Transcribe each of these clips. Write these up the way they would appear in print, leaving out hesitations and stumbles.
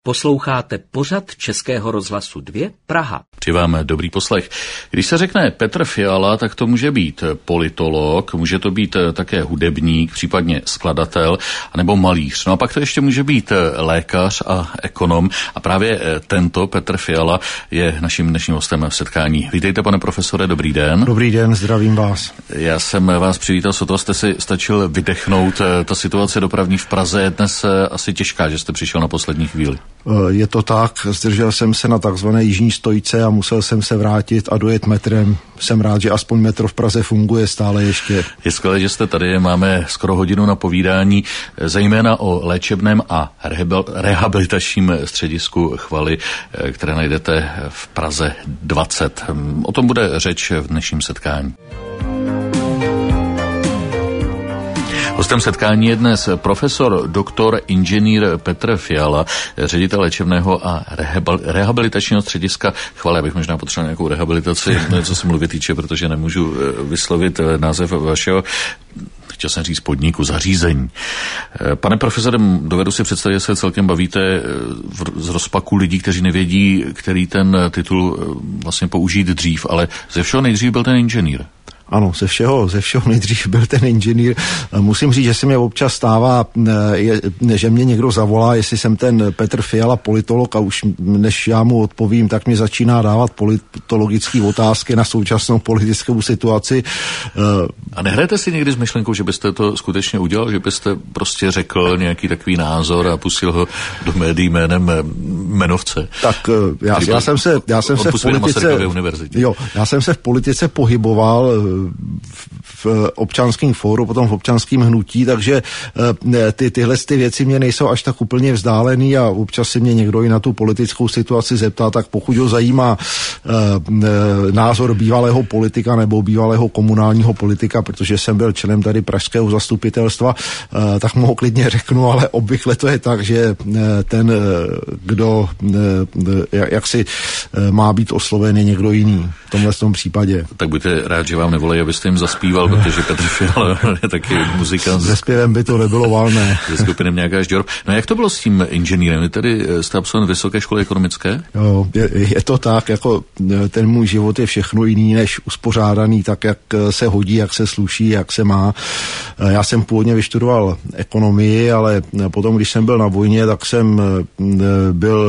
Posloucháte pořad Českého rozhlasu 2 Praha. Přeji vám dobrý poslech. Když se řekne Petr Fiala, tak to může být politolog, může to být také hudebník, případně skladatel, anebo malíř. No a pak to ještě může být lékař a ekonom. A právě tento Petr Fiala je naším dnešním hostem v setkání. Vítejte, pane profesore, dobrý den. Dobrý den, zdravím vás. Já jsem vás přivítal, sotva jste si stačil vydechnout. Ta situace dopravní v Praze je dnes asi těžká, že jste přišel na poslední chvíli. Je to tak, zdržel jsem se na takzvané jižní stojce a musel jsem se vrátit a dojet metrem. Jsem rád, že aspoň metro v Praze funguje stále ještě. Je skvělé, že jste tady, máme skoro hodinu na povídání, zejména o léčebném a rehabilitačním středisku Chvaly, které najdete v Praze 20. O tom bude řeč v dnešním setkání. Hostem setkání je dnes profesor, doktor, inženýr Petr Fiala, ředitel léčebného a rehabilitačního střediska Chvaly. Abych možná potřeboval nějakou rehabilitaci, co se mluvit týče, protože nemůžu vyslovit název vašeho, chtěl jsem říct podniku, zařízení. Pane profesore, dovedu si představit, že se celkem bavíte z rozpaku lidí, kteří nevědí, který ten titul vlastně použít dřív, ale ze všeho nejdřív byl ten inženýr. Ano, ze všeho nejdřív byl ten inženýr. Musím říct, že se mě občas stává, že mě někdo zavolá, jestli jsem ten Petr Fiala politolog, a už než já mu odpovím, tak mě začíná dávat politologické otázky na současnou politickou situaci. A nehrajete si někdy s myšlenkou, že byste to skutečně udělal, že byste prostě řekl nějaký takový názor a pustil ho do médií jménem jmenovce? Tak já jsem se v politice pohyboval v občanském fóru, potom v občanském hnutí, takže tyhle věci mě nejsou až tak úplně vzdálený a občas si mě někdo i na tu politickou situaci zeptá, tak pokud ho zajímá názor bývalého politika nebo bývalého komunálního politika, protože jsem byl členem tady pražského zastupitelstva, tak mu ho klidně řeknu, ale obvykle to je tak, že ten, kdo jaksi má být osloven, je někdo jiný v tomhle případě. Tak buďte rád, že vám nevolají, abyste jim zaspíval, protože Petr Fiala je taky muzikant. Se zpěvem by to nebylo valné. Ze skupiny Nějaká žďor. No jak to bylo s tím inženýrem? Vy tedy jste absolvent Vysoké školy ekonomické? Jo, je to tak, jako ten můj život je všechno jiný než uspořádaný, tak jak se hodí, jak se sluší, jak se má. Já jsem původně vystudoval ekonomii, ale potom, když jsem byl na vojně, tak jsem byl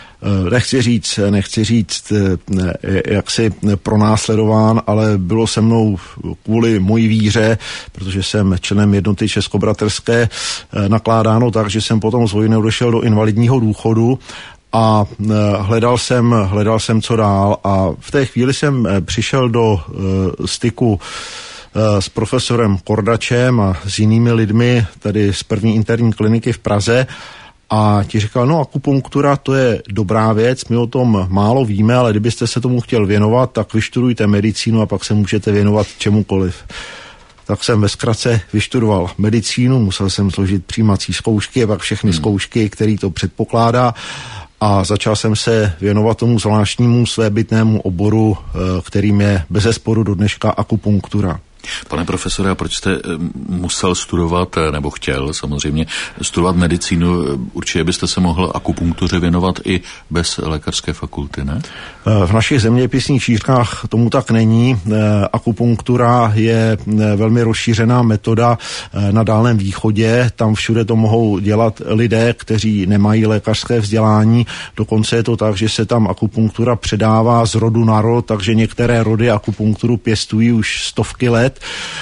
nechci říct jaksi pronásledován, ale bylo se mnou kvůli mojí víře, protože jsem členem jednoty českobratrské, nakládáno tak, že jsem potom z vojny odešel do invalidního důchodu a hledal jsem co dál, a v té chvíli jsem přišel do styku s profesorem Kordačem a s jinými lidmi tady z první interní kliniky v Praze. A ti říkal, no akupunktura, to je dobrá věc, my o tom málo víme, ale kdybyste se tomu chtěl věnovat, tak vyštudujte medicínu a pak se můžete věnovat čemukoliv. Tak jsem ve zkratce vyštudoval medicínu, musel jsem složit přijímací zkoušky a pak všechny zkoušky, který to předpokládá, a začal jsem se věnovat tomu zvláštnímu svébytnému oboru, kterým je bezesporu do dneška akupunktura. Pane profesore, a proč jste musel studovat, nebo chtěl samozřejmě studovat medicínu? Určitě byste se mohl akupunktuře věnovat i bez lékařské fakulty, ne? V našich zeměpisných šířkách tomu tak není. Akupunktura je velmi rozšířená metoda na Dálném východě. Tam všude to mohou dělat lidé, kteří nemají lékařské vzdělání. Dokonce je to tak, že se tam akupunktura předává z rodu na rod, takže některé rody akupunkturu pěstují už stovky let.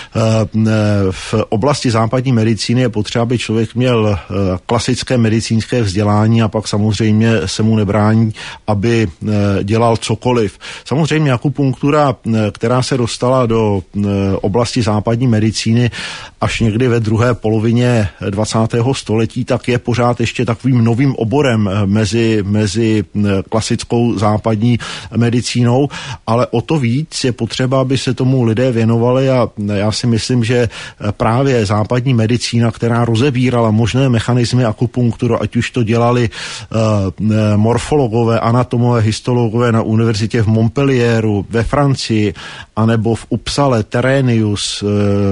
V oblasti západní medicíny je potřeba, aby člověk měl klasické medicínské vzdělání, a pak samozřejmě se mu nebrání, aby dělal cokoliv. Samozřejmě akupunktura, která se dostala do oblasti západní medicíny až někdy ve druhé polovině 20. století, tak je pořád ještě takovým novým oborem mezi klasickou západní medicínou, ale o to víc je potřeba, aby se tomu lidé věnovali a a já si myslím, že právě západní medicína, která rozebírala možné mechanismy akupunkturu, ať už to dělali morfologové, anatomové, histologové na univerzitě v Montpellieru, ve Francii, anebo v Uppsale, Terenius,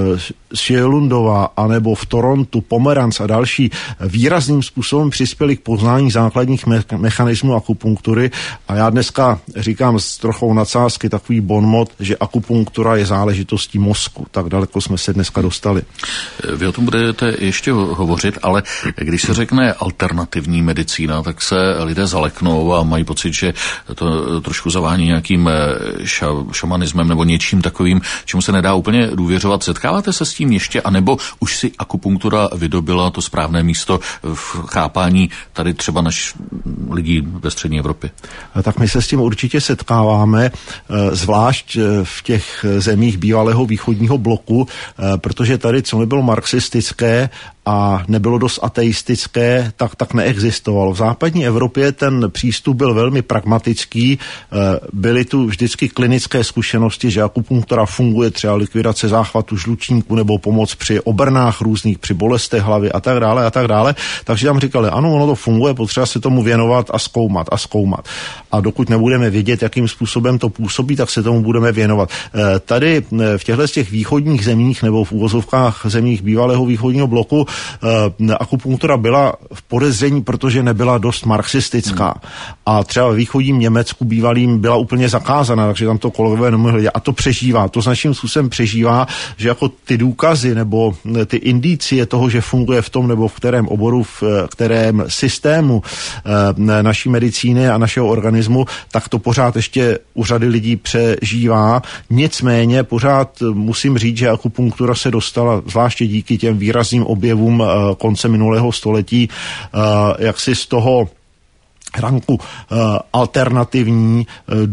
Sjölundová, anebo v Torontu, Pomeranc a další výrazným způsobem přispěli k poznání základních mechanismů akupunktury a já dneska říkám s trochou nadsázky takový bonmot, že akupunktura je záležitostí mozku. Tak daleko jsme se dneska dostali. Vy o tom budete ještě hovořit, ale když se řekne alternativní medicína, tak se lidé zaleknou a mají pocit, že to trošku zavání nějakým šamanismem nebo něčím takovým, čemu se nedá úplně důvěřovat. Setkáváte se s tím ještě, anebo už si akupunktura vydobila to správné místo v chápání tady třeba lidí ve střední Evropě? Tak my se s tím určitě setkáváme, zvlášť v těch zemích bývalého východního bloku, protože tady, co nebylo marxistické a nebylo dost ateistické, tak neexistovalo. V západní Evropě ten přístup byl velmi pragmatický, byly tu vždycky klinické zkušenosti, že akupunktura funguje, třeba likvidace záchvatu žlučníku nebo pomoc při obrnách různých, při bolestech hlavy a tak dále a tak dále. Takže tam říkali, ano, ono to funguje, potřeba se tomu věnovat a zkoumat. A dokud nebudeme vědět, jakým způsobem to působí, tak se tomu budeme věnovat. Tady v těchto těch východních zemích nebo v úvozovkách zemích bývalého východního bloku akupunktura byla v podezření, protože nebyla dost marxistická. A třeba ve východním Německu bývalým byla úplně zakázaná, takže tam to kolegové nemohli dělat. A to přežívá. To značným způsobem přežívá, že jako ty důkazy nebo ty indicie toho, že funguje v tom nebo v kterém oboru, v kterém systému naší medicíny a našeho organismu, tak to pořád ještě u řady lidí přežívá. Nicméně pořád musím říct, že akupunktura se dostala, zvláště díky těm výrazným objevům konce minulého století, jaksi z toho ranku alternativní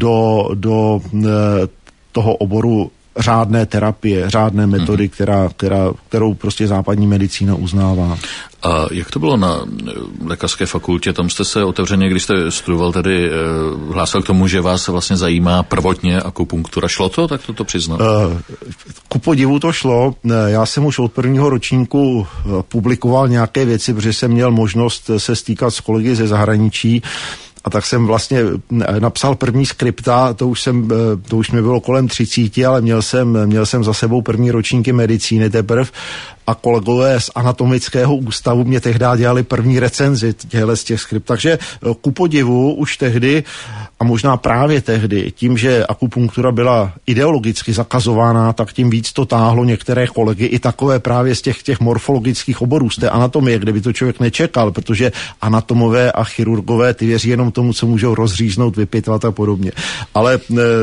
do toho oboru řádné terapie, řádné metody, kterou prostě západní medicína uznává. A jak to bylo na lékařské fakultě? Tam jste se otevřeně, když jste studoval, tedy hlásil k tomu, že vás vlastně zajímá prvotně akupunktura. Šlo to? Tak to přiznám. Ku podivu to šlo. Já jsem už od prvního ročníku publikoval nějaké věci, protože jsem měl možnost se stýkat s kolegy ze zahraničí. A tak jsem vlastně napsal první skripta, to už mi bylo kolem 30, ale měl jsem za sebou první ročníky medicíny teprv a kolegové z anatomického ústavu mě tehdy dělali první recenzi z těch skript. Takže ku podivu už tehdy a možná právě tehdy, tím, že akupunktura byla ideologicky zakazována, tak tím víc to táhlo některé kolegy, i takové právě z těch morfologických oborů, z té anatomie, kde by to člověk nečekal, protože anatomové a chirurgové, ty věří jenom tomu, co můžou rozříznout, vypitvat a podobně. Ale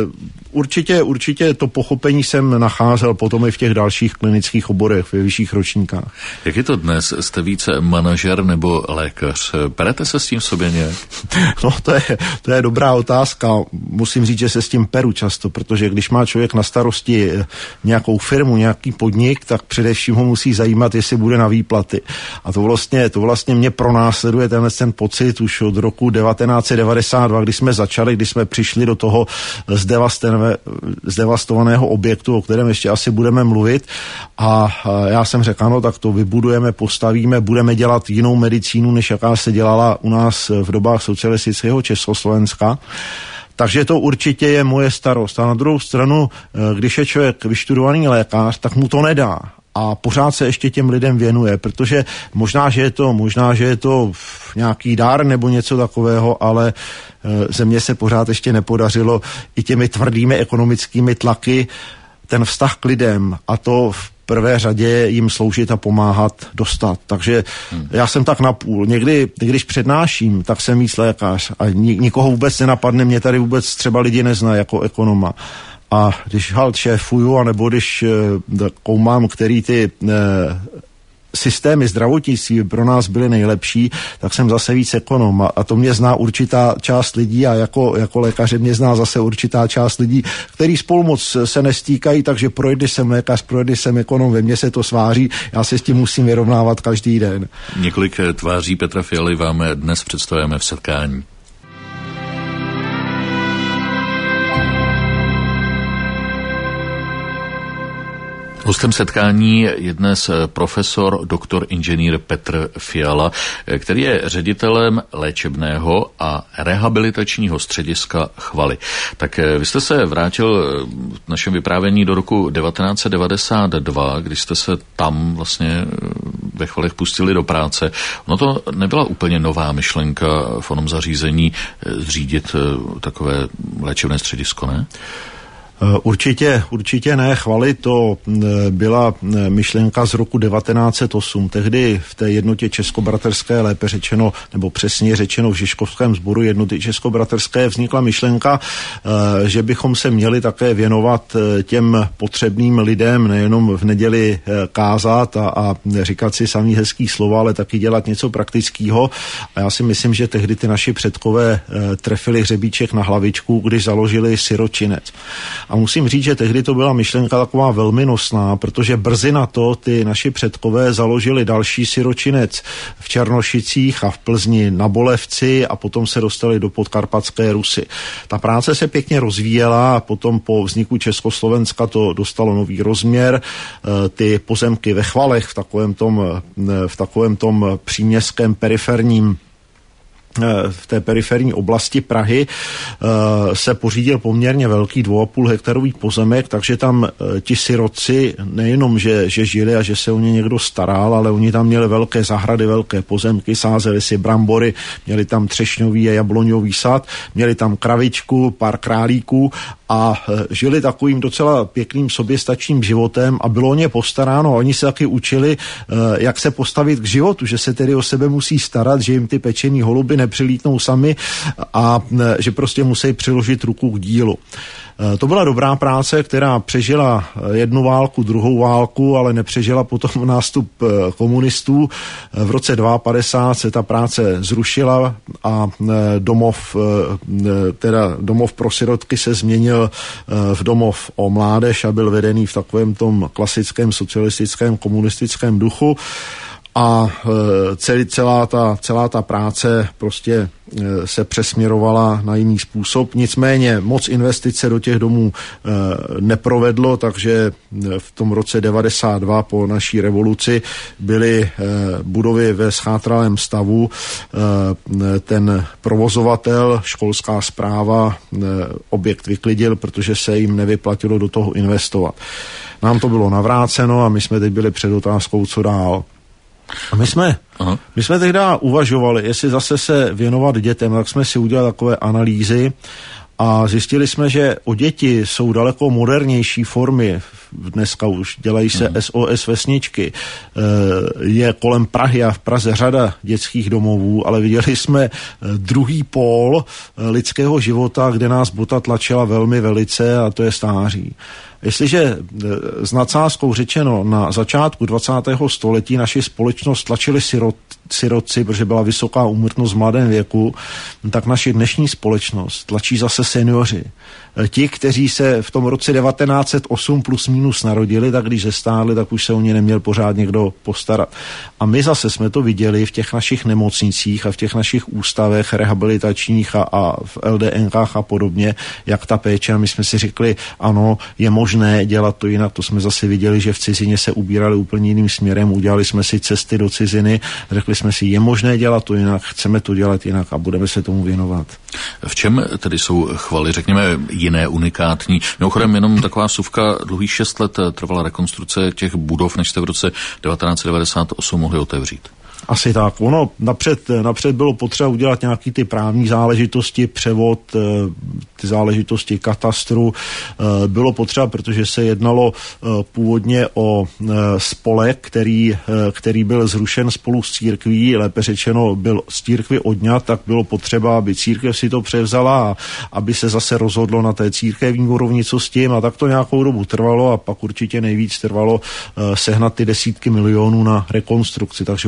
určitě to pochopení jsem nacházel potom i v těch dalších klinických oborech, ve vyšších ročníkách. Jak je to dnes? Jste více manažer nebo lékař? Perete se s tím v sobě nějak? No, to je dobrá otázka. Musím říct, že se s tím peru často, protože když má člověk na starosti nějakou firmu, nějaký podnik, tak především ho musí zajímat, jestli bude na výplaty. A to vlastně mě pronásleduje ten pocit už od roku 1992, kdy jsme přišli do toho zdevastovaného objektu, o kterém ještě asi budeme mluvit. A já jsem řekl, ano, tak to vybudujeme, postavíme, budeme dělat jinou medicínu, než jaká se dělala u nás v dobách socialistického Československa. Takže to určitě je moje starost. A na druhou stranu, když je člověk vyštudovaný lékař, tak mu to nedá. A pořád se ještě těm lidem věnuje, protože možná, že je to nějaký dár nebo něco takového, ale země se pořád ještě nepodařilo i těmi tvrdými ekonomickými tlaky ten vztah k lidem a to v prvé řadě jim sloužit a pomáhat dostat. Takže já jsem tak napůl. Někdy, když přednáším, tak jsem víc lékař a nikoho vůbec nenapadne, mě tady vůbec třeba lidi neznají jako ekonoma. A když šéfuju, anebo když koumám, který ty systémy zdravotnictví pro nás byly nejlepší, tak jsem zase víc ekonom. A to mě zná určitá část lidí a jako lékaře mě zná zase určitá část lidí, který spolu moc se nestýkají, takže projde jsem lékař, projde jsem ekonom, ve mně se to sváří, já se s tím musím vyrovnávat každý den. Několik tváří Petra Fialy vám dnes představujeme v setkání. Hostem setkání je dnes profesor doktor inženýr Petr Fiala, který je ředitelem léčebného a rehabilitačního střediska Chvaly. Tak vy jste se vrátil v našem vyprávění do roku 1992, když jste se tam vlastně ve Chvalech pustili do práce. No to nebyla úplně nová myšlenka v onom zařízení zřídit takové léčebné středisko, ne? Určitě ne. Chvaly to byla myšlenka z roku 1908. Tehdy v té jednotě českobratrské, lépe řečeno, nebo přesně řečeno v Žižkovském sboru jednoty českobratrské vznikla myšlenka, že bychom se měli také věnovat těm potřebným lidem, nejenom v neděli kázat a říkat si samý hezký slova, ale taky dělat něco praktického. A já si myslím, že tehdy ty naši předkové trefili hřebíček na hlavičku, když založili siročinec. A musím říct, že tehdy to byla myšlenka taková velmi nosná, protože brzy na to ty naši předkové založili další siročinec v Černošicích a v Plzni na Bolevci a potom se dostali do Podkarpatské Rusy. Ta práce se pěkně rozvíjela a potom po vzniku Československa to dostalo nový rozměr. Ty pozemky ve Chvalech v takovém tom příměstském periferním v té periferní oblasti Prahy se pořídil poměrně velký 2,5 hektarový pozemek, takže tam ti sirotci nejenom, že žili a že se o ně někdo staral, ale oni tam měli velké zahrady, velké pozemky, sázeli si brambory, měli tam třešňový a jabloňový sad, měli tam kravičku, pár králíků a žili takovým docela pěkným soběstačným životem a bylo o ně postaráno. Oni se taky učili, jak se postavit k životu, že se tedy o sebe musí starat, že jim ty pečený holuby nepřilítnou sami a že prostě musí přiložit ruku k dílu. To byla dobrá práce, která přežila jednu válku, druhou válku, ale nepřežila potom nástup komunistů. V roce 1952 se ta práce zrušila a domov pro sirotky se změnil v domov o mládež a byl vedený v takovém tom klasickém socialistickém komunistickém duchu. A celá ta práce prostě se přesměrovala na jiný způsob. Nicméně moc investice do těch domů neprovedlo, takže v tom roce 1992 po naší revoluci byly budovy ve schátralém stavu. Ten provozovatel, školská správa, objekt vyklidil, protože se jim nevyplatilo do toho investovat. Nám to bylo navráceno a my jsme teď byli před otázkou, co dál. A my jsme tehdy uvažovali, jestli zase se věnovat dětem, tak jsme si udělali takové analýzy a zjistili jsme, že o děti jsou daleko modernější formy. Dneska už dělají se SOS vesničky. Je kolem Prahy a v Praze řada dětských domovů, ale viděli jsme druhý pól lidského života, kde nás bota tlačila velmi velice a to je stáří. Jestliže s nadsázkou řečeno na začátku 20. století naši společnost tlačili sirotci, protože byla vysoká úmrtnost v mladém věku, tak naši dnešní společnost tlačí zase seniori. Ti, kteří se v tom roce 1908 plus minus narodili, tak když zestárli, tak už se o ně neměl pořád někdo postarat. A my zase jsme to viděli v těch našich nemocnicích a v těch našich ústavech rehabilitačních a v LDNkách a podobně, jak ta péče. A my jsme si řekli, ano, je možné dělat to jinak. To jsme zase viděli, že v cizině se ubírali úplně jiným směrem. Udělali jsme si cesty do ciziny, řekli jsme si, je možné dělat to jinak, chceme to dělat jinak a budeme se tomu věnovat. V čem tedy jsou Chvaly, řekněme, jiné, unikátní? Mimochodem, jenom taková suvka, dlouhých 6 let trvala rekonstrukce těch budov, než jste v roce 1998 mohli otevřít. Asi tak. Ono napřed bylo potřeba udělat nějaký ty právní záležitosti, převod, ty záležitosti katastru. Bylo potřeba, protože se jednalo původně o spolek, který byl zrušen spolu s církví, lépe řečeno byl z církvy odňat, tak bylo potřeba, aby církev si to převzala a aby se zase rozhodlo na té církevní úrovni, co s tím, a tak to nějakou dobu trvalo a pak určitě nejvíc trvalo sehnat ty desítky milionů na rekonstrukci, takže otvírali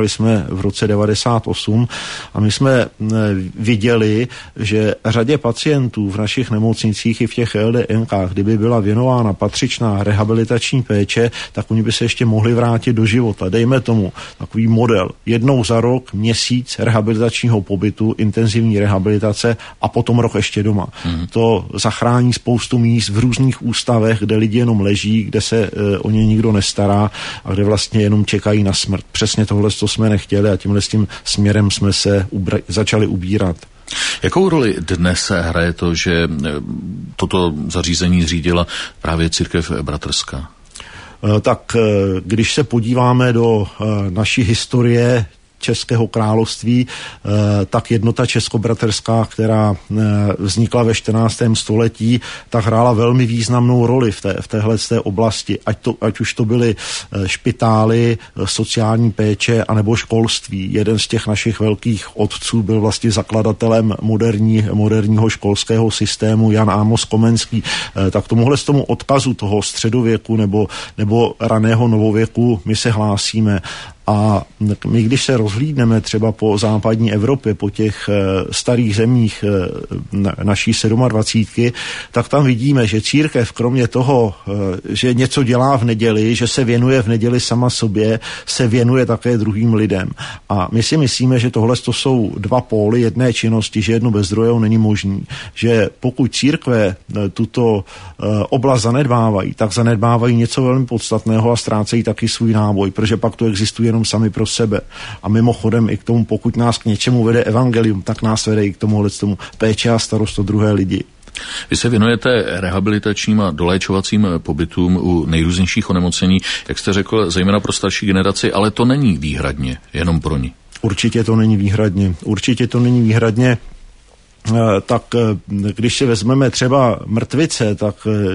jsme v roce 98 a my jsme viděli, že řadě pacientů v našich nemocnicích i v těch LDNkách, kdyby byla věnována patřičná rehabilitační péče, tak oni by se ještě mohli vrátit do života. Dejme tomu takový model. Jednou za rok, měsíc rehabilitačního pobytu, intenzivní rehabilitace a potom rok ještě doma. To zachrání spoustu míst v různých ústavech, kde lidi jenom leží, kde se o ně nikdo nestará a kde vlastně jenom čekají na smrt. Přesně tohle, co jsme nechtěli a tímhle s tím směrem jsme se začali ubírat. Jakou roli dnes hraje to, že toto zařízení zřídila právě církev bratrská? Tak když se podíváme do naší historie Českého království, tak jednota českobratrská, která vznikla ve 14. století, tak hrála velmi významnou roli v téhle oblasti. Ať už to byly špitály, sociální péče, anebo školství. Jeden z těch našich velkých otců byl vlastně zakladatelem moderního školského systému, Jan Amos Komenský. Tak tomu odkazu toho středověku nebo raného novověku my se hlásíme. A my, když se rozhlídneme třeba po západní Evropě, po těch starých zemích naší 27, tak tam vidíme, že církev kromě toho, že něco dělá v neděli, že se věnuje v neděli sama sobě, se věnuje také druhým lidem. A my si myslíme, že tohle jsou dva póly jedné činnosti, že jedno bez druhého není možný. Že pokud církve tuto oblast zanedbávají, tak zanedbávají něco velmi podstatného a ztrácejí taky svůj náboj, protože pak to existuje jenom sami pro sebe. A mimochodem i k tomu, pokud nás k něčemu vede evangelium, tak nás vede i k tomu péče a starost o druhé lidi. Vy se věnujete rehabilitačním a doléčovacím pobytům u nejrůznějších onemocnění, jak jste řekl, zejména pro starší generaci, ale to není výhradně jenom pro ní. Určitě to není výhradně. Tak když si vezmeme třeba mrtvice, tak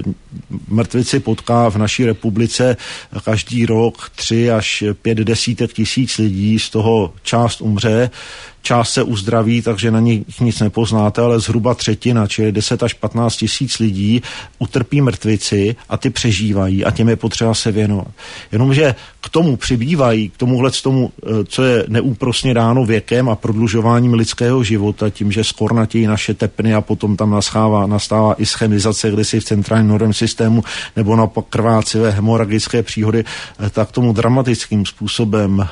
mrtvici potká v naší republice každý rok 3 až 5 desítek tisíc lidí, z toho část umře, část se uzdraví, takže na nich nic nepoznáte, ale zhruba třetina, čili 10 až 15 tisíc lidí utrpí mrtvici a ty přežívají a těm je potřeba se věnovat. Jenomže k tomu přibývají, k tomuhle tomu, co je neúprosně dáno věkem a prodlužováním lidského života, tím, že skornatějí naše tepny a potom tam nastává ischemizace, kde si v centrálním nervovém systému nebo naopak krvácivé hemoragické příhody, tak tomu dramatickým způsobem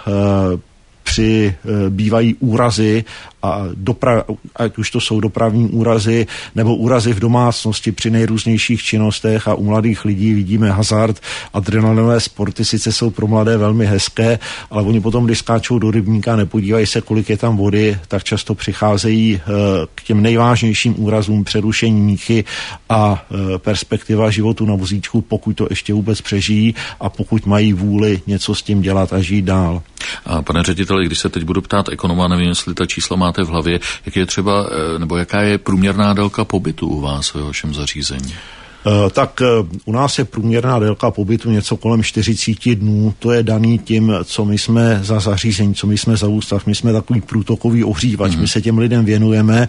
přibývají úrazy a ať už to jsou dopravní úrazy nebo úrazy v domácnosti při nejrůznějších činnostech a u mladých lidí vidíme hazard, adrenalinové sporty sice jsou pro mladé velmi hezké, ale oni potom, když skáčou do rybníka, nepodívají se, kolik je tam vody, tak často přicházejí k těm nejvážnějším úrazům, přerušení míchy a perspektiva životu na vozíčku, pokud to ještě vůbec přežijí a pokud mají vůli něco s tím dělat a žít dál. A pane řediteli, když se teď budu ptát ekonoma, nevím, jestli ta čísla máte v hlavě, jak je třeba, nebo jaká je průměrná délka pobytu u vás ve vašem zařízení? Tak u nás je průměrná délka pobytu něco kolem 40 dnů. To je daný tím, co my jsme za zařízení, co my jsme za ústav. My jsme takový průtokový ohřívač. My se těm lidem věnujeme.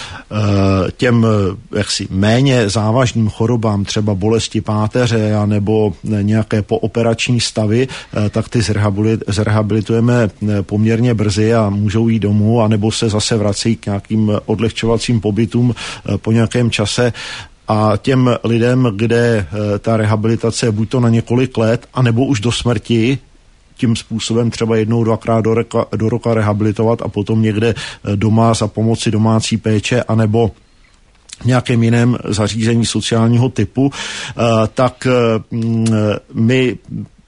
Těm jaksi méně závažným chorobám, třeba bolesti páteře nebo nějaké pooperační stavy, tak ty zrehabilitujeme poměrně brzy a můžou jít domů, anebo se zase vrací k nějakým odlehčovacím pobytům po nějakém čase. A těm lidem, kde ta rehabilitace je buď to na několik let, anebo už do smrti, tím způsobem třeba 1-2krát do roka rehabilitovat a potom někde doma za pomoci domácí péče, anebo v nějakém jiném zařízení sociálního typu, tak my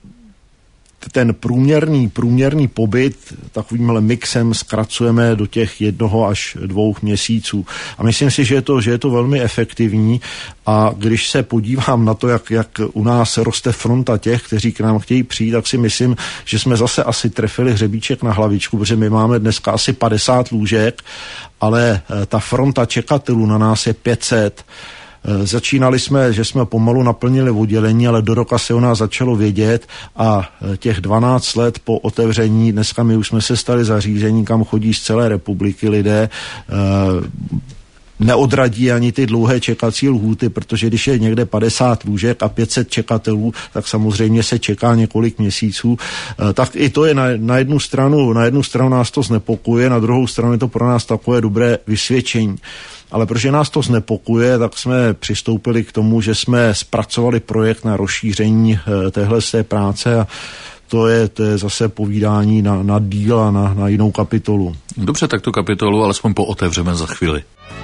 ten průměrný pobyt takovýmhle mixem zkracujeme do těch 1 až 2 měsíců. A myslím si, že je to velmi efektivní a když se podívám na to, jak u nás roste fronta těch, kteří k nám chtějí přijít, tak si myslím, že jsme zase asi trefili hřebíček na hlavičku, protože my máme dneska asi 50 lůžek, ale ta fronta čekatelů na nás je 500. Začínali jsme, že jsme pomalu naplnili oddělení, ale do roka se o nás začalo vědět a těch 12 let po otevření, dneska my už jsme se stali zařízení, kam chodí z celé republiky lidé. neodradí ani ty dlouhé čekací lhůty, protože když je někde 50 lůžek a 500 čekatelů, tak samozřejmě se čeká několik měsíců. Tak i to je na jednu stranu nás to znepokuje, na druhou stranu je to pro nás takové dobré vysvědčení. Ale protože nás to znepokuje, tak jsme přistoupili k tomu, že jsme zpracovali projekt na rozšíření téhle práce a to je zase povídání na díl a na jinou kapitolu. Dobře, tak tu kapitolu alespoň pootevřeme za chvíli.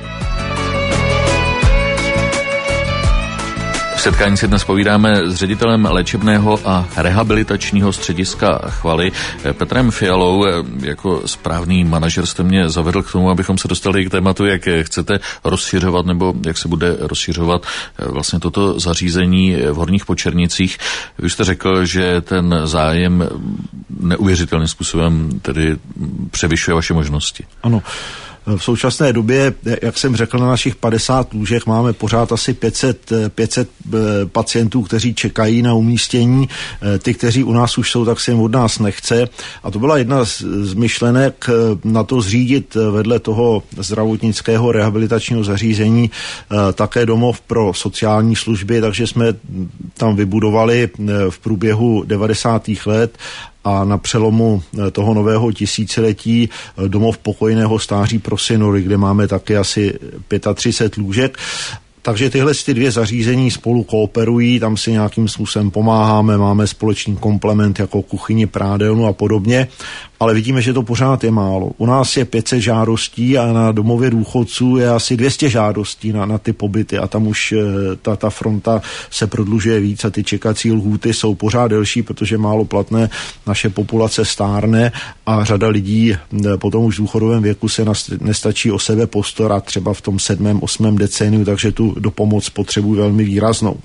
V setkání si dnes povídáme s ředitelem léčebného a rehabilitačního střediska Chvaly Petrem Fialou. Jako správný manažer jste mě zavedl k tomu, abychom se dostali k tématu, jak chcete rozšiřovat nebo jak se bude rozšiřovat vlastně toto zařízení v Horních Počernicích. Vy jste řekl, že ten zájem neuvěřitelným způsobem tedy převyšuje vaše možnosti. Ano. V současné době, jak jsem řekl, na našich 50 lůžek máme pořád asi 500 pacientů, kteří čekají na umístění. Ty, kteří u nás už jsou, tak se jim od nás nechce. A to byla jedna z myšlenek na to zřídit vedle toho zdravotnického rehabilitačního zařízení také domov pro sociální služby, takže jsme tam vybudovali v průběhu 90. let a na přelomu toho nového tisíciletí domov pokojného stáří pro seniory, kde máme taky asi 35 lůžek. Takže tyhle dvě zařízení spolu kooperují, tam si nějakým způsobem pomáháme, máme společný komplement jako kuchyni, prádelnu a podobně, ale vidíme, že to pořád je málo. U nás je 500 žádostí a na domově důchodců je asi 200 žádostí na ty pobyty a tam už ta fronta se prodlužuje víc a ty čekací lhůty jsou pořád delší, protože málo platné naše populace stárne a řada lidí potom už v důchodovém věku se nestačí o sebe postarat třeba v tom 7., 8. decéniu, takže tu dopomoc potřebují velmi výraznou.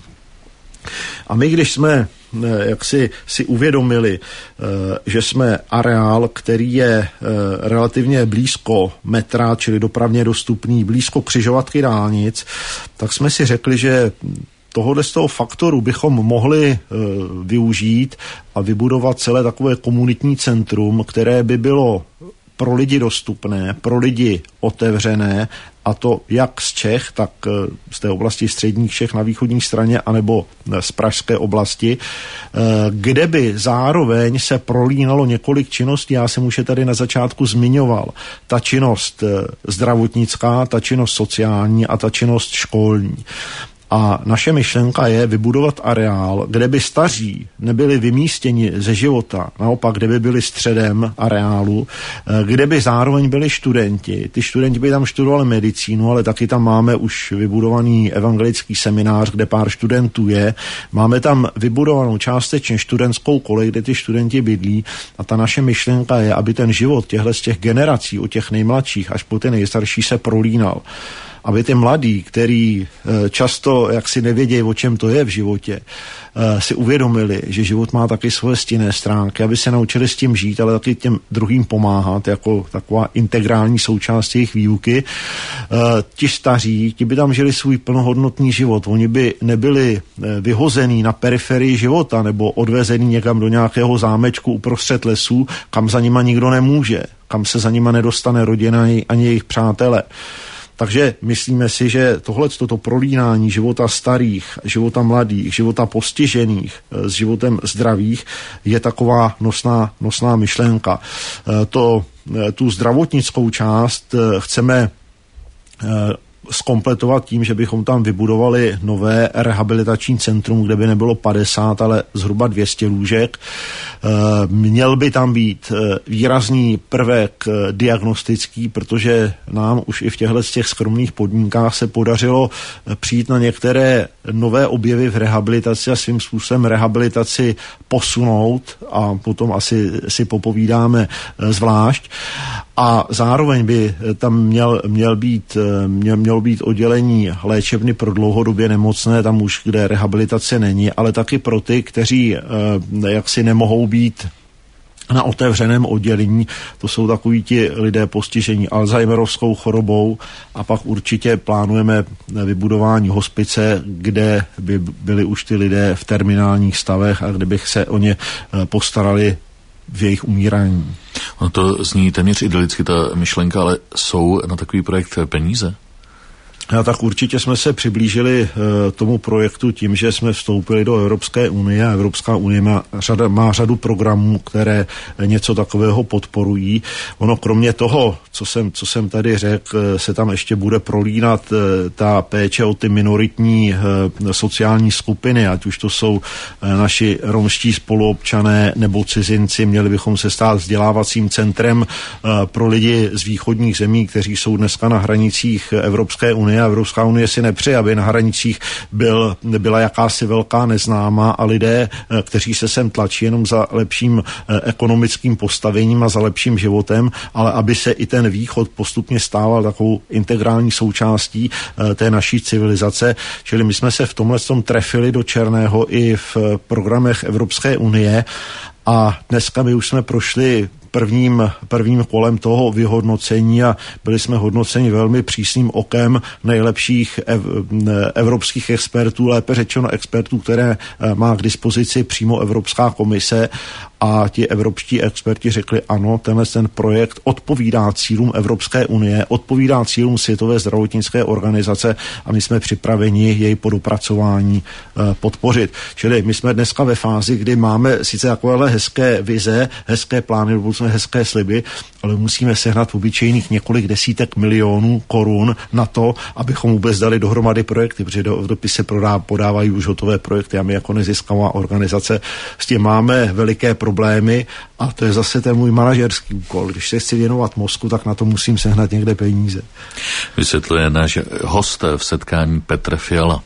A my, když jsme si uvědomili, že jsme areál, který je relativně blízko metra, čili dopravně dostupný, blízko křižovatky dálnic, tak jsme si řekli, že tohohle z toho faktoru bychom mohli využít a vybudovat celé takové komunitní centrum, které by bylo pro lidi dostupné, pro lidi otevřené, a to jak z Čech, tak z té oblasti středních Čech na východní straně, anebo z pražské oblasti, kde by zároveň se prolínalo několik činností. Já jsem už je tady na začátku zmiňoval. Ta činnost zdravotnická, ta činnost sociální a ta činnost školní. A naše myšlenka je vybudovat areál, kde by staří nebyli vymístěni ze života, naopak, kde by byli středem areálu, kde by zároveň byli studenti. Ty studenti by tam studovali medicínu, ale taky tam máme už vybudovaný evangelický seminář, kde pár studentů je. Máme tam vybudovanou částečně studentskou kolej, kde ty studenti bydlí a ta naše myšlenka je, aby ten život z těch generací, od těch nejmladších až po ty nejstarší se prolínal. Aby ty mladí, který často jaksi nevědějí, o čem to je v životě, si uvědomili, že život má taky svoje stinné stránky, aby se naučili s tím žít, ale taky těm druhým pomáhat, jako taková integrální součást jejich výuky. Ti staří, ti by tam žili svůj plnohodnotný život. Oni by nebyli vyhození na periferii života nebo odvezení někam do nějakého zámečku uprostřed lesů, kam za nima nikdo nemůže, kam se za nima nedostane rodina ani jejich přátelé. Takže myslíme si, že toto prolínání života starých, života mladých, života postižených s životem zdravých je taková nosná myšlenka. Tu zdravotnickou část chceme zkompletovat tím, že bychom tam vybudovali nové rehabilitační centrum, kde by nebylo 50, ale zhruba 200 lůžek. Měl by tam být výrazný prvek diagnostický, protože nám už i v těch skromných podmínkách se podařilo přijít na některé nové objevy v rehabilitaci a svým způsobem rehabilitaci posunout a potom asi si popovídáme zvlášť. A zároveň by tam mělo být oddělení léčebny pro dlouhodobě nemocné, tam už kde rehabilitace není, ale taky pro ty, kteří jaksi nemohou být na otevřeném oddělení. To jsou takoví ti lidé postižení Alzheimerovskou chorobou a pak určitě plánujeme vybudování hospice, kde by byli už ty lidé v terminálních stavech a kde bych se o ně postarali v jejich umírání. No to zní téměř idylicky ta myšlenka, ale jsou na takový projekt peníze? A tak určitě jsme se přiblížili tomu projektu tím, že jsme vstoupili do Evropské unie a Evropská unie má řadu programů, které něco takového podporují. Ono kromě toho, co jsem tady řekl, se tam ještě bude prolínat ta péče o ty minoritní sociální skupiny, ať už to jsou naši romští spoluobčané nebo cizinci. Měli bychom se stát vzdělávacím centrem pro lidi z východních zemí, kteří jsou dneska na hranicích Evropské unie. Evropská unie si nepřeje, aby na hranicích byla jakási velká neznámá a lidé, kteří se sem tlačí jenom za lepším ekonomickým postavením a za lepším životem, ale aby se i ten východ postupně stával takovou integrální součástí té naší civilizace. Čili my jsme se v tomhle trefili do černého i v programech Evropské unie a dneska my už jsme prošli prvním kolem toho vyhodnocení a byli jsme hodnoceni velmi přísným okem nejlepších evropských expertů, lépe řečeno expertů, které má k dispozici přímo Evropská komise, a ti evropští experti řekli ano, ten projekt odpovídá cílům Evropské unie, odpovídá cílům Světové zdravotnické organizace a my jsme připraveni jej po dopracování podpořit. Čili my jsme dneska ve fázi, kdy máme sice takovéhle hezké vize, hezké plány, nebo jsme hezké sliby, ale musíme sehnat obyčejných několik desítek milionů korun na to, abychom vůbec dali dohromady projekty, protože v dopise podávají už hotové projekty a my jako nezisková organizace s tím máme veliké problémy a to je zase ten můj manažerský úkol. Když se chci věnovat mozku, tak na to musím sehnat někde peníze. Vysvětluje náš host v setkání Petr Fiala.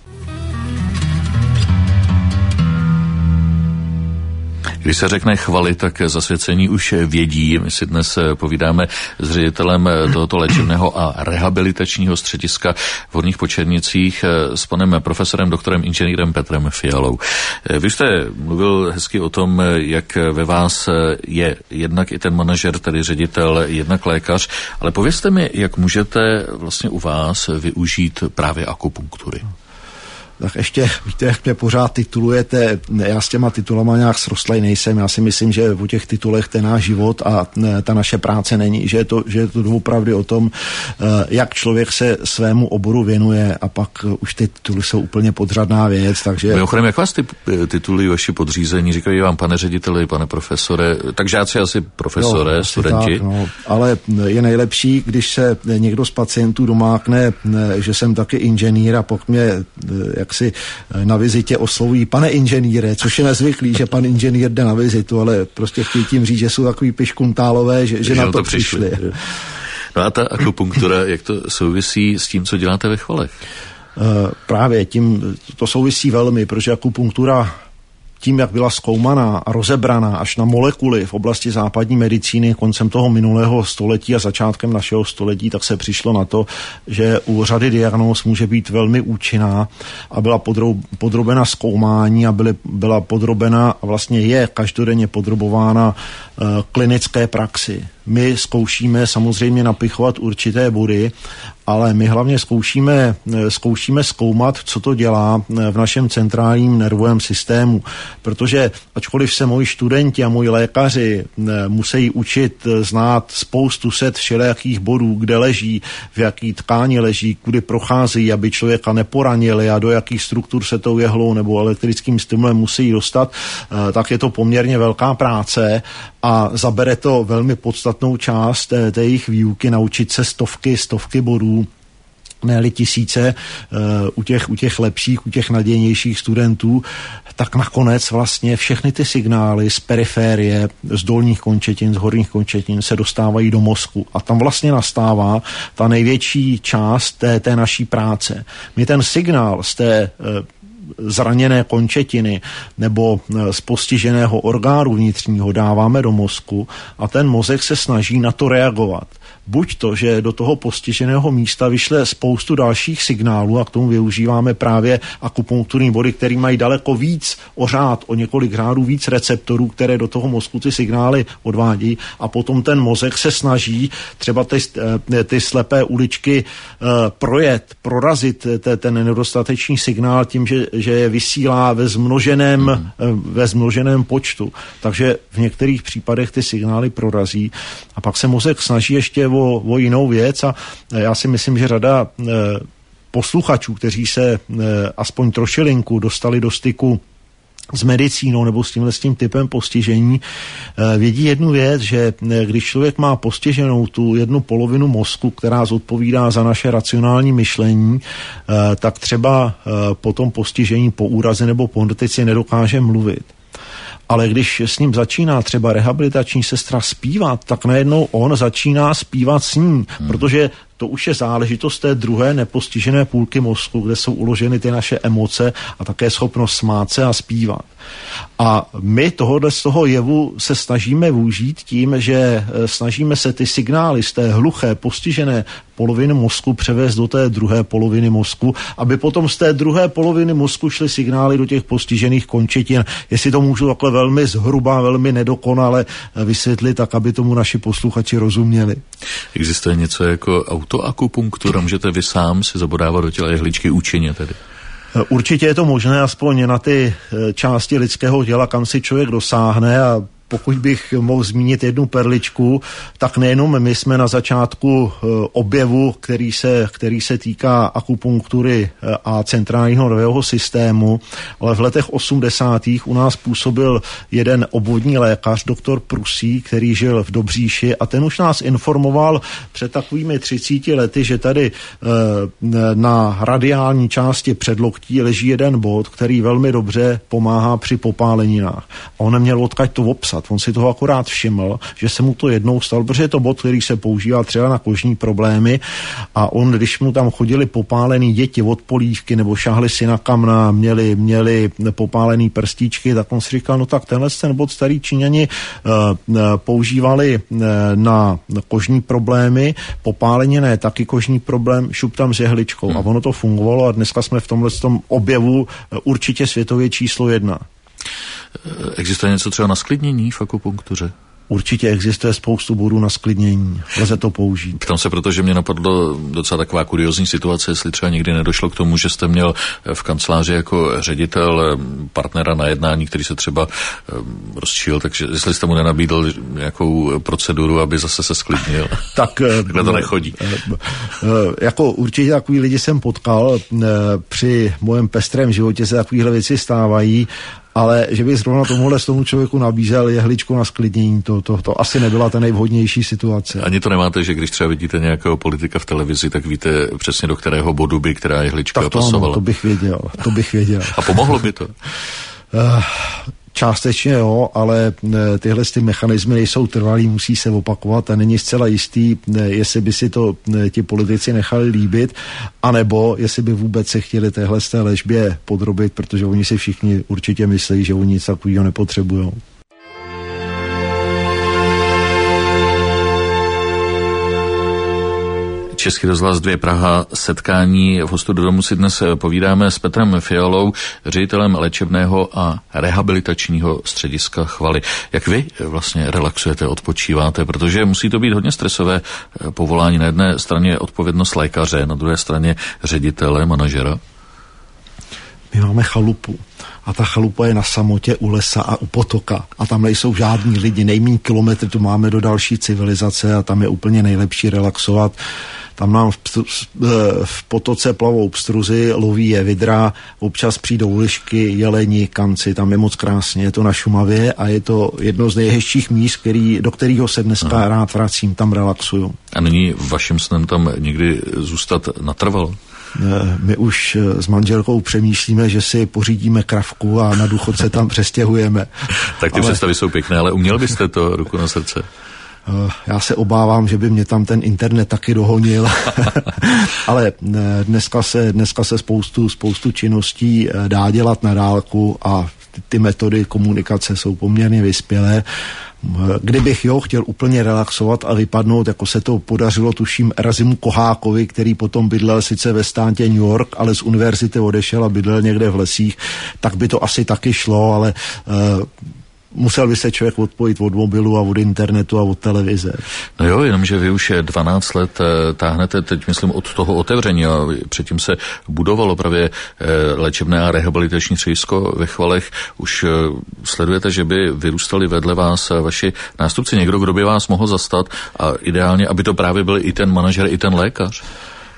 Když se řekne chvaly, tak zasvěcení už vědí. My si dnes povídáme s ředitelem tohoto léčebného a rehabilitačního střediska v Horních Počernicích s panem profesorem, doktorem inženýrem Petrem Fialou. Vy jste mluvil hezky o tom, jak ve vás je jednak i ten manažer, tedy ředitel, jednak lékař, ale povězte mi, jak můžete vlastně u vás využít právě akupunktury. Tak ještě, víte, jak mě pořád titulujete, já s těma titulama nějak srostlej nejsem, já si myslím, že o těch titulech ten náš život a ta naše práce není, že je to doopravdy o tom, jak člověk se svému oboru věnuje a pak už ty tituly jsou úplně podřadná věc, takže... Mimochodem, jak vás ty tituly vaši podřízení, říkají vám pane řediteli, pane profesore, tak žáci asi profesore, jo, studenti? Tak, no, ale je nejlepší, když se někdo z pacientů domákne, že jsem taky inženýr a pokud mě jak si na vizitě oslovují pane inženýre, což je nezvyklý, že pan inženýr jde na vizitu, ale prostě chtějí tím říct, že jsou takový piškuntálové, že na to přišli. No a ta akupunktura, jak to souvisí s tím, co děláte ve Chvalech? Právě tím to souvisí velmi, protože akupunktura tím, jak byla zkoumaná a rozebraná až na molekuly v oblasti západní medicíny koncem toho minulého století a začátkem našeho století, tak se přišlo na to, že u řady diagnóz může být velmi účinná a byla podrobena zkoumání a byla podrobena a vlastně je každodenně podrobována klinické praxi. My zkoušíme samozřejmě napichovat určité body, ale my hlavně zkoušíme zkoumat, co to dělá v našem centrálním nervovém systému, protože ačkoliv se moji studenti a moji lékaři musí učit znát spoustu set všelijakých bodů, kde leží, v jaký tkáni leží, kudy procházejí, aby člověka neporanili a do jakých struktur se tou jehlou nebo elektrickým stimulem musí dostat, tak je to poměrně velká práce a zabere to velmi podstatnou část té jejich výuky, naučit se stovky bodů, ne-li tisíce u těch lepších, u těch nadějnějších studentů, tak nakonec vlastně všechny ty signály z periférie, z dolních končetin, z horních končetin se dostávají do mozku a tam vlastně nastává ta největší část té naší práce. My ten signál z té zraněné končetiny nebo z postiženého orgánu vnitřního dáváme do mozku a ten mozek se snaží na to reagovat. Buď to, že do toho postiženého místa vyšle spoustu dalších signálů a k tomu využíváme právě akupunkturní body, které mají daleko víc o několik řádů víc receptorů, které do toho mozku ty signály odvádí a potom ten mozek se snaží třeba ty slepé uličky prorazit ten nedostatečný signál tím, že je vysílá ve zmnoženém počtu. Takže v některých případech ty signály prorazí a pak se mozek snaží ještě o jinou věc a já si myslím, že řada posluchačů, kteří se aspoň trošilinku dostali do styku s medicínou nebo s tím typem postižení, vědí jednu věc, že když člověk má postiženou tu jednu polovinu mozku, která zodpovídá za naše racionální myšlení, tak třeba po tom postižení, po úraze nebo po notici nedokáže mluvit. Ale když s ním začíná třeba rehabilitační sestra zpívat, tak najednou on začíná zpívat s ním, protože to už je záležitost té druhé nepostižené půlky mozku, kde jsou uloženy ty naše emoce a také schopnost smát se a zpívat. A my tohohle z toho jevu se snažíme využít tím, že snažíme se ty signály z té hluché, postižené poloviny mozku převést do té druhé poloviny mozku, aby potom z té druhé poloviny mozku šly signály do těch postižených končetin. Jestli to můžu takhle velmi zhruba, velmi nedokonale vysvětlit, tak aby tomu naši posluchači rozuměli. Existuje něco jako autoakupunktura? Můžete vy sám si zabodávat do těla jehličky účinně tedy? Určitě je to možné, aspoň na ty části lidského těla, kam si člověk dosáhne, a pokud bych mohl zmínit jednu perličku, tak nejenom my jsme na začátku objevu, který se týká akupunktury a centrálního nervového systému, ale v letech 80. u nás působil jeden obvodní lékař, doktor Prusí, který žil v Dobříši, a ten už nás informoval před takovými 30 lety, že tady na radiální části předloktí leží jeden bod, který velmi dobře pomáhá při popáleninách. A on neměl odkud to obsat. On si toho akorát všiml, že se mu to jednou stalo, protože je to bod, který se používá třeba na kožní problémy, a on, když mu tam chodili popálený děti od polívky nebo šáhli si na kamna, měli popálený prstíčky, tak on si říkal, no tak ten bod starý Číňani používali na kožní problémy, popáleniné taky kožní problém, šup tam s jehličkou. A ono to fungovalo a dneska jsme v tomhle objevu určitě světově číslo 1. Existuje něco třeba na sklidnění v akupunktuře? Určitě existuje spoustu bodů na sklidnění. Lze to použít. Ptám se, protože mě napadlo docela taková kuriózní situace, jestli třeba někdy nedošlo k tomu, že jste měl v kanceláři jako ředitel partnera na jednání, který se třeba rozčíl, takže jestli jste mu nenabídl nějakou proceduru, aby zase se sklidnil. Takhle to nechodí. Jako určitě takový lidi jsem potkal. Při mojem pestrém životě se takovýhle věci stávají, ale že bych zrovna tomu člověku nabízel jehličku na sklidnění, to asi nebyla ta nejvhodnější situace. Ani to nemáte, že když třeba vidíte nějakého politika v televizi, tak víte přesně, do kterého bodu by která jehlička pasovala. Ano, to bych věděl. A pomohlo by to? Částečně jo, ale tyhle mechanismy nejsou trvalý, musí se opakovat a není zcela jistý, jestli by si to ti politici nechali líbit, anebo jestli by vůbec se chtěli téhle léčbě podrobit, protože oni si všichni určitě myslí, že oni nic takového nepotřebují. Český rozhlas 2 Praha, setkání v hostu do domu si dnes povídáme s Petrem Fialou, ředitelem léčebného a rehabilitačního střediska Chvaly. Jak vy vlastně relaxujete, odpočíváte, protože musí to být hodně stresové povolání. Na jedné straně odpovědnost lékaře, na druhé straně ředitele, manažera. My máme chalupu. A ta chalupa je na samotě u lesa a u potoka. A tam nejsou žádní lidi. Nejméně kilometry tu máme do další civilizace a tam je úplně nejlepší relaxovat. Tam nám v potoce plavou pstruzy, loví je vidra, občas přijdou lišky, jeleni, kanci, tam je moc krásně. Je to na Šumavě a je to jedno z nejhezčích míst, do kterého se dneska rád vracím, tam relaxuju. A není vaším snem tam někdy zůstat natrvalo? My už s manželkou přemýšlíme, že si pořídíme kravku a na důchod se tam přestěhujeme. Tak ty představy jsou pěkné, ale uměl byste to, ruku na srdce? Já se obávám, že by mě tam ten internet taky dohonil, ale dneska se spoustu činností dá dělat na dálku a ty metody komunikace jsou poměrně vyspělé. Kdybych chtěl úplně relaxovat a vypadnout, jako se to podařilo, tuším, Erazimu Kohákovi, který potom bydlel sice ve státě New York, ale z univerzity odešel a bydlel někde v lesích, tak by to asi taky šlo, ale musel by se člověk odpojit od mobilu a od internetu a od televize. No jo, jenomže vy už 12 let táhnete, teď myslím, od toho otevření a předtím se budovalo právě léčebné a rehabilitační středisko ve Chvalech. Už sledujete, že by vyrůstali vedle vás vaši nástupci, někdo, kdo by vás mohl zastat a ideálně, aby to právě byl i ten manažer, i ten lékař?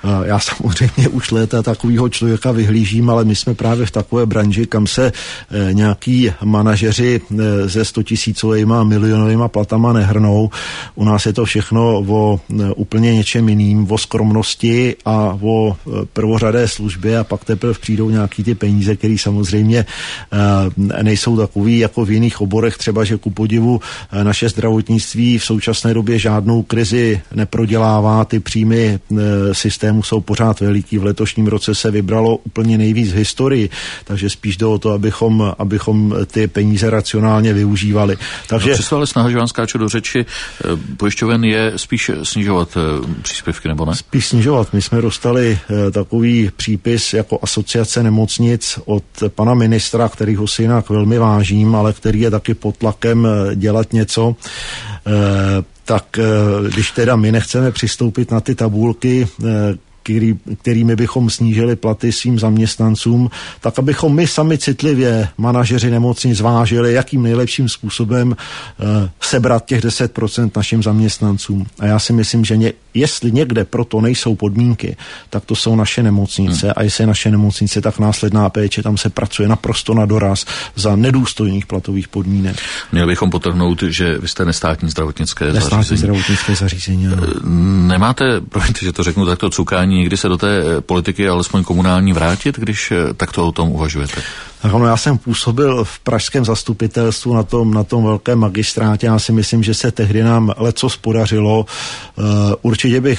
Já samozřejmě už léta takového člověka vyhlížím, ale my jsme právě v takové branži, kam se nějaký manažeři se 100 000 milionovýma platama nehrnou. U nás je to všechno o úplně něčem jiným, o skromnosti a o prvořadé službě a pak teprve přijdou nějaký ty peníze, které samozřejmě nejsou takový jako v jiných oborech, třeba že ku podivu naše zdravotnictví v současné době žádnou krizi neprodělává, ty příjmy systému jsou pořád veliký. V letošním roce se vybralo úplně nejvíc v historii, takže spíš jde o to, abychom ty peníze racionálně využívali. Takže přesto ale snaha, že vám skáču do řeči, pojišťoven je spíš snižovat příspěvky, nebo ne? Spíš snižovat. My jsme dostali takový přípis jako asociace nemocnic od pana ministra, kterýho si jinak velmi vážím, ale který je taky pod tlakem dělat něco. Tak když teda my nechceme přistoupit na ty tabulky, kterými bychom snížili platy svým zaměstnancům, tak abychom my sami citlivě, manažeři nemocnic, zvážili, jakým nejlepším způsobem sebrat těch 10% našim zaměstnancům. A já si myslím, že jestli někde proto nejsou podmínky, tak to jsou naše nemocnice. A jestli je naše nemocnice, tak následná péče, tam se pracuje naprosto na doraz za nedůstojných platových podmínek. Měli bychom podtrhnout, že vy jste nestátní zdravotnické zařízení. Nemáte, promiňte, že to řeknu takto, cukání někdy se do té politiky alespoň komunální vrátit, když takto o tom uvažujete? Já jsem působil v pražském zastupitelstvu na tom velkém magistrátě. Já si myslím, že se tehdy nám lecos podařilo. Určitě bych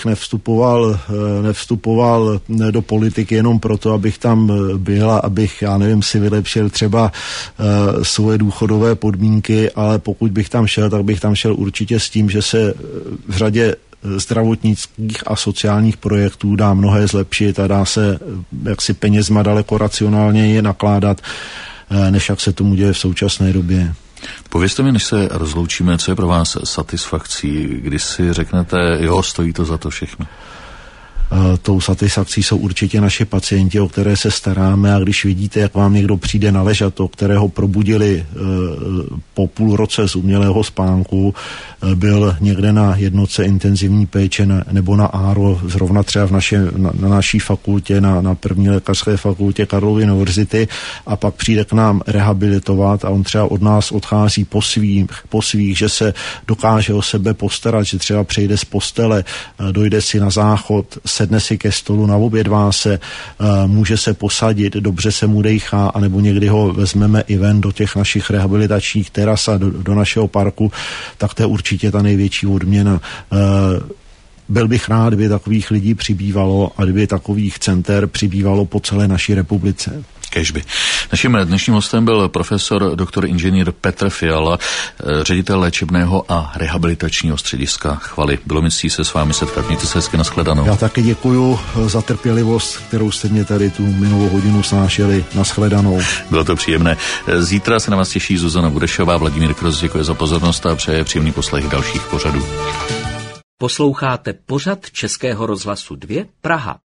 nevstupoval do politiky jenom proto, abych tam byl a abych, si vylepšil třeba svoje důchodové podmínky, ale pokud bych tam šel, tak bych tam šel určitě s tím, že se v řadě zdravotnických a sociálních projektů dá mnohé zlepšit a dá se jaksi penězma daleko racionálněji nakládat, než jak se tomu děje v současné době. Povězte mi, než se rozloučíme, co je pro vás satisfakcí, když si řeknete, jo, stojí to za to všechno? Tou satisfakcí jsou určitě naši pacienti, o které se staráme, a když vidíte, jak vám někdo přijde na ležato, kterého probudili po půl roce z umělého spánku, byl někde na jednotce intenzivní péče nebo na ARO, zrovna třeba na naší fakultě, na první lékařské fakultě Karlovy univerzity, a pak přijde k nám rehabilitovat a on třeba od nás odchází po svých, že se dokáže o sebe postarat, že třeba přejde z postele, dojde si na záchod, sedne si ke stolu, naobědvá se, může se posadit, dobře se mu dejchá, anebo někdy ho vezmeme i ven do těch našich rehabilitačních teras a do našeho parku, tak to je určitě ta největší odměna. Byl bych rád, kdyby takových lidí přibývalo a kdyby takových center přibývalo po celé naší republice. Kežby. Naším dnešním hostem byl profesor doktor inženýr Petr Fiala, ředitel léčebného a rehabilitačního střediska Chvaly. Bylo mi ctí se s vámi setkat. Mějte se hezky, nashledanou. Já taky děkuju za trpělivost, kterou jste mě tady tu minulou hodinu snášeli. Nashledanou. Bylo to příjemné. Zítra se na vás těší Zuzana Budešová. Vladimír Kroos děkuje za pozornost a přeje příjemný poslech dalších pořadů. Posloucháte pořad Českého rozhlasu 2 Praha.